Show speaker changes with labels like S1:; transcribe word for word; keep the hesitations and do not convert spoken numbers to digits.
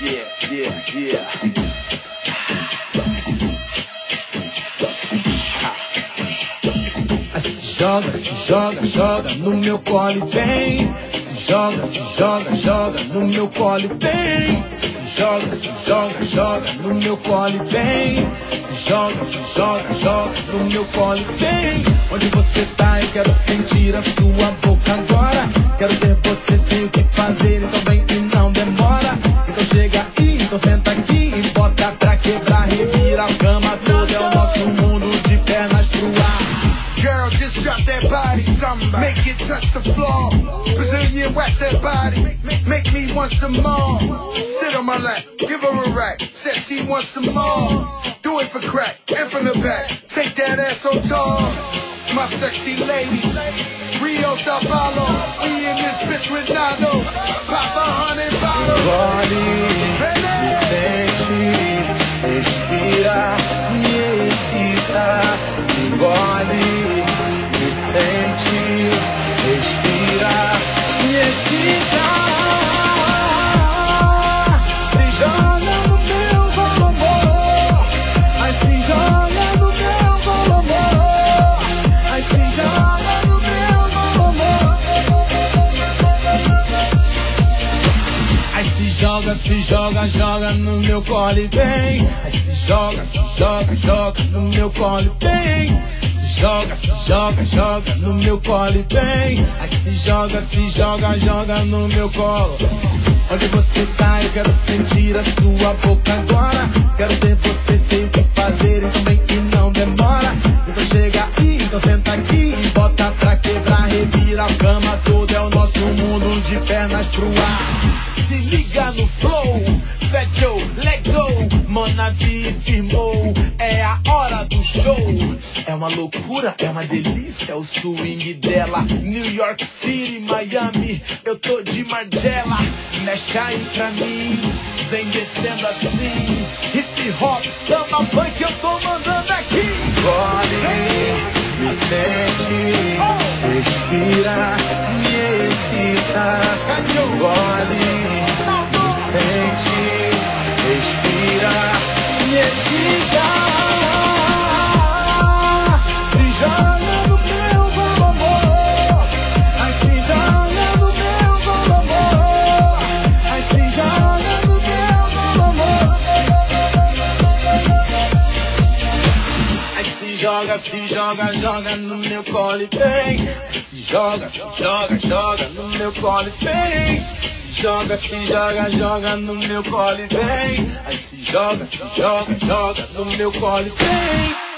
S1: yeah, yeah, yeah.
S2: Se joga, se joga, joga no meu colo e vem. Se joga, se joga, joga no meu colo e vem. Se joga, se joga, joga no meu colo e vem. Se joga, se joga, joga no meu colo e vem. Onde você tá, eu quero sentir a sua boca agora. Quero ter você, sei o que fazer, então vem e não demora. Então chega aí, então senta aqui e bota pra quebrar, revira a cama toda. É o nosso mundo de pernas pro ar.
S3: Girl, just drop that body, make it touch the floor. Brazilian wax that body, make, make me want some more. Sit on my lap, give her a rack, said she wants some more. Do it for crack, and from the back, take that ass on tour. My sexy lady, Rio Sao Paulo, we in this bitch with Nano. Pop a hundred bottles.
S2: Engole, me sente, respira, me excita. Engole, me sente, respira, me excita. Se joga no meu colo, amor. Ai, se joga no meu colo, amor. Ai, se joga no meu colo, amor. Ai, se joga, se joga, joga no meu colo e vem. Ai, se joga, se joga, joga no meu colo e vem. Se joga, se joga, joga no meu colo e vem. Ai, se joga, se joga, joga no meu colo. Onde você tá, eu quero sentir a sua boca agora. Quero ter você, sei o que fazer, então vem e não demora. Então chega aí, então senta aqui e bota pra quebrar, revira a cama toda. É o nosso mundo de pernas pro ar.
S1: Se liga no flow, Fat Joe, let go. Manavi firmou, é a hora do show. É uma loucura, é uma delícia o swing dela. New York City, Miami, eu tô de Margiela. Mexe aí pra mim, vem descendo assim. Hip hop, samba, funk, eu tô mandando aqui.
S2: Engole, me sente, respira, me excita. Engole, me sente, respira, me excita. Se joga no meu colo, amor. Ai, se joga no meu colo, amor. Ai, se joga no meu colo, amor. Ai, se joga, se joga, joga no meu colo e vem. Se joga, se joga, joga no meu colo e vem. Se joga, se joga, joga no meu colo e vem. Ai, se joga, se joga, joga no meu colo e vem.